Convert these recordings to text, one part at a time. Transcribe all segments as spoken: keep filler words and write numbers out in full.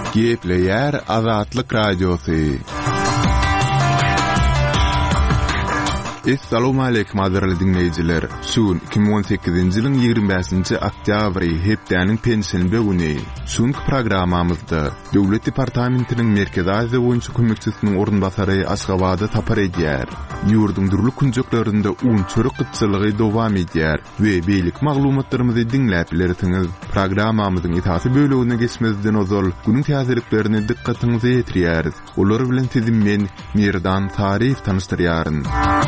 Gepleyer Azatlyk Radiosu. Assalamu alaykum aziz dinleyijiler. Şun iki bin on sekizinji ýylyň ýygrimi beşinji oktýabry hepdeniň pensiýany güni. Şunky programmamyzda Döwlet Departamentiniň Merkezi Aziýa boýunça kömekçisiniň orunbasary Aşgabada tapar edýär. Ýurduň durly kunjuklarynda un çörek gytçylygy dowam edýär we beýlik maglumatlarymyzy dinläp bilersiňiz. Programmamyzyň itaty bölegine geçmezden ozal günüň täzeliklerini dikkatiňize ýetirýäris. Olar bilen sizin men Mirdan Tarif tanıştyrýaryn.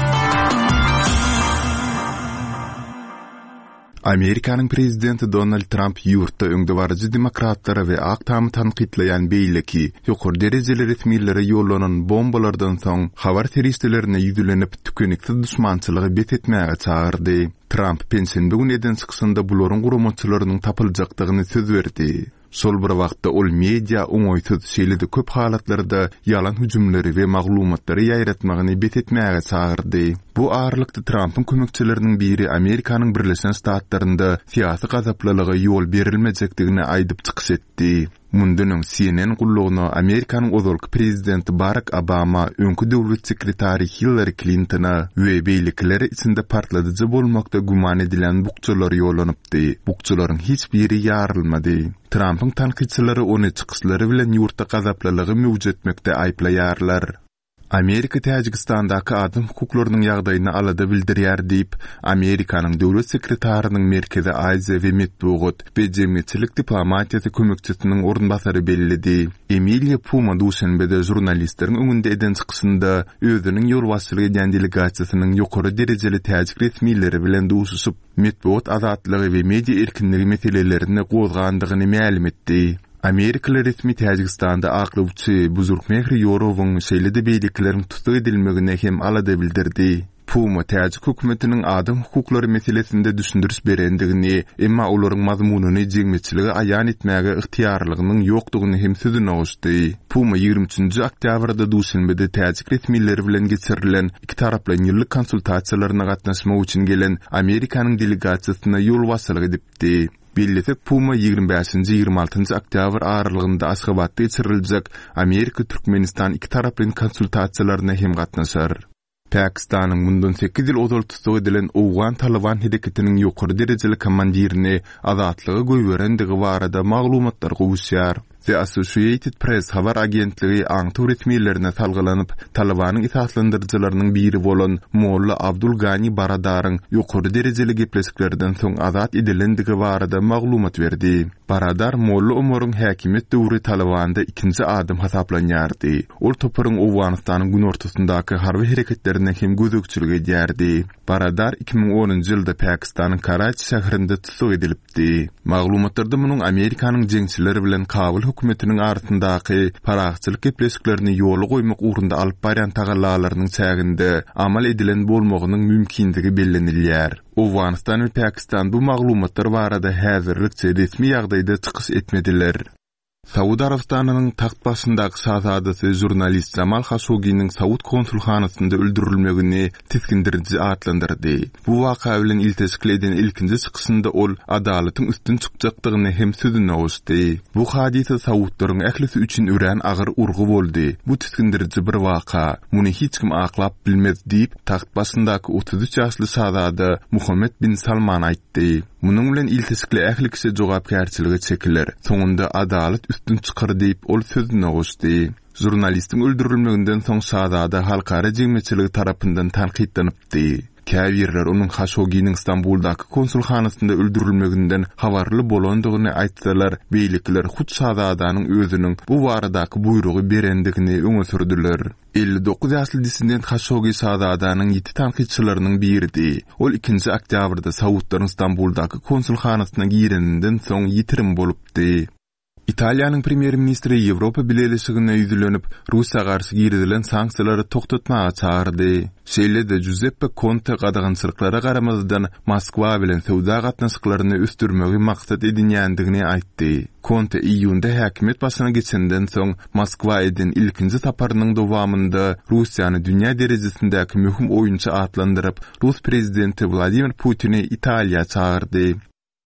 Amerikanyň prezidenti Donald Trump ýurtda öňdewarjy demokratlara we aktam tanqidleýän beýleki ýokary derejeli resmiýetlere ýollanan bombalardan soň habar teristlerine ýüzlenip tükeniksiz düşmançylygy bet etmäge çağırdy. Trump pensiýany bugün eden çykysynda bularyň guramaçylarynyň tapyljakdygyny söz berdi. Sol bir wagtda ol media oňoýsuz şeýlede köp halatlarda ýalan hüjümleri we maglumatlary ýaýratmagyny bet etmäge çağırdy. Bu ağırlykda Trump'ın kömekçilerinin biri Amerikanyň Birleşen Ştatlarynda siyasi gazaplylyga ýol berilmejekdigini aýdyp çykyş etdi. Mundan C N N gullugyna Amerikanyň ozalky prezidenti Barack Obama öňkü döwlet sekretary Hillary Clinton'a we beýlikleri içinde partladyjy bolmakda guman edilen bukçalar ýolanypdy. Bukçalaryň hiç biri ýarylmady. Trump'ın tanqidçilari ony çykyşlary bilen ýurtda gazaplylygy mewjud etmekde aýplaýarlar. Amerika Täjikistandaky adam hukuklarynyň ýagdaýyny alada bildirýär diýip Amerikanyň döwlet sekretarynyň Merkezi Aziýa we Medeniýet we Jemgyýetçilik diplomatiýasy kömekçisiniň orunbasary bellädi. Emilia Puma duşanbede jurnalistleriň öňünde eden çykysynda özüniň ýolbaşçylyk edýän delegasiýasynyň ýokary derejeli täjik resmiýetleri bilen duşuşyp medeniýet azatlygy we media erkinligi meselelerini gozgandygyny ma'lum etdi. Amerikalı resmi Täjikistanda aklypçy Buzurgmehri Ýorowyň şeýlede beýliklerin tutup edilmegine hem alada bildirdi. Puma Täjik hökümetiniň adam hukuklary meselesinde düşündüris berendigini, emma olaryň mazmunyny jemgyýetçiligi aýan etmäge ygtyýarlygynyň ýokdugyny hem sözüne goşdy. Puma ýygrimi üçinji oktýabrda duşanbede Täjik resmiýetleri bilen geçirilen iki taraply ýyllyk konsultasiýalaryna gatnaşmak üçin gelen Amerikanyň delegasiýasyna ýol başçylyk edipdi. Belletek Puma ýygrimi beşinji ýygrimi altynjy oktýabr aralygynda Aşgabatda geçiriljek Amerika Türkmenistan iki taraply konsultasiýalaryna hem gatnaşar. Pakistanyň mundan sekiz ýyl ozal tutup edilen Owgan Taliban hedeketiniň ýokary derejeli komandirini azatlygy goýberendigi barada maglumatlar gowuşýar. The Associated Press habar agentligi aňty resmiýetlerine salgylanyp Talibanyň itaatlandyrjylarynyň biri bolan Molla Abdul Gani Baradaryň ýokary derejeli gepleşiklerden soň azat edilendigi barada maglumat berdi. Baradar Molla Omaryň häkimet döwri Talibanda ikinji adym hasaplanýardy. Ol toparyň Owganystanyň gün ortasyndaky harby hereketlerine hem gözükçülük edýärdi. Baradar iki bin onunji ýylda Pakistanyň Karachi şäherinde tutup edilipdi. Maglumatlarda munyň Amerikanyň jeňçileri bilen Kabul hökümetiniň artyndaky paragçylyk gepleşiklerini ýoly goýmak ugrunda alyp barýan tagallalarynyň çäginde amal edilen bolmagynyň mümkindigi bellenilýär. Owganistan we Pakistan bu maglumatlar barada häzirlikçe resmi ýagdaýda çykyş etmediler. Saudi Arabistanynyň taht başyndaky şahzadasy jurnalist Jamal Khashoggi'niň Saud konsulxanasynda öldürilmegini tiskindiriji atlandyrdy. Bu waka bilen ilteşiklen ilkinji çykysynda ol adalatyň üstün çykjakdygyny hem sözüne goşdy. Bu hadise Saudlaryň ählisi üçin ören agyr urgu boldy. Bu tiskindiriji bir waka. Muny hiç kim aklap bilmez diýip taht başyndaky otuz üç ýaşly şahzada Muhammed bin Salman aýtdy. Munyň bilen ilteşikli ähli kişi jogapkärçiligi çekiler. Soňunda adalet üstün çykar diýip ol sözüne goşdy. Jurnalistiň öldürilmeginden soň şahzada halkara jemgyýetçiligi tarapyndan tanqidlanypdy. Käbirler onuň Khashoggi'niň Istanbuldaky konsulxanasynda öldürilmeginden habarly bolandygyny aýtsalar, beýlikler hut şahzadanyň özüniň bu baradaky buyrugy berendigini öňe sürdüler. elli dokuz ýaşly dissident Khashoggi şahzadanyň ýeti tanqidçilarynyň biridi. Ol ikinji oktýabrda Saudlaryň Istanbuldaky konsulxanasyna gireninden soň ýitirim bolupdy. Italiýanyň premier ministri Ýewropa Birleşigine ýüzlenip Russiýa garşy girilen sanksiýalary toktatmaga çağırdy. Şeýlede Giuseppe Conte gadagançylyklara garamazdan Moskwa bilen sowda gatnaşyklaryny üstürmegi maksat edinýändigini aýtdy. Conte iýunda häkimet başyna geçenden soň Moskwa eden ilkinji taparynyň dowamında Russiýany dünýä derejesindäki möhüm oýunçy atlandyryp Rus prezidenti Vladimir Putini Italiýa çağırdy.